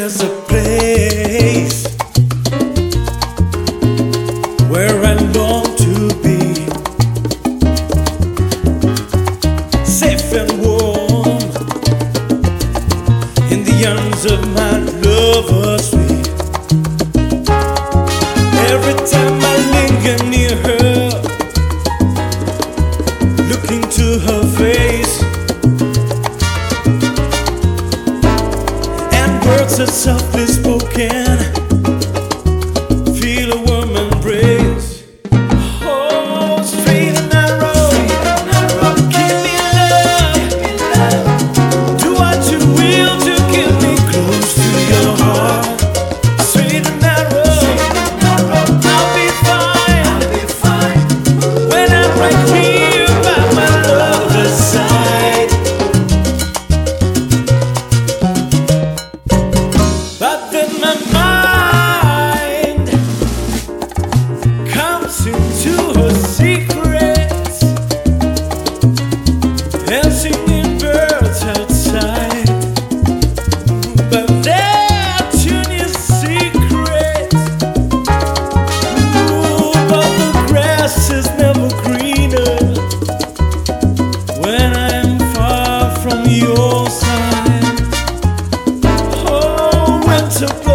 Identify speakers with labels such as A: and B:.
A: there's a place where I long to be, safe and warm in the arms of my lover sweet. Every time I linger near her, look into her face, words are softly spoken, feel a warm embrace. Oh, straight and narrow, give me love, do what you will to get me close to your heart. Straight and narrow, I'll be fine when I'm right here by my lover's side. But then my mind comes into her secrets, and singing birds outside. But their tune is secret. Ooh, but the grass is never greener when I'm far from your side. To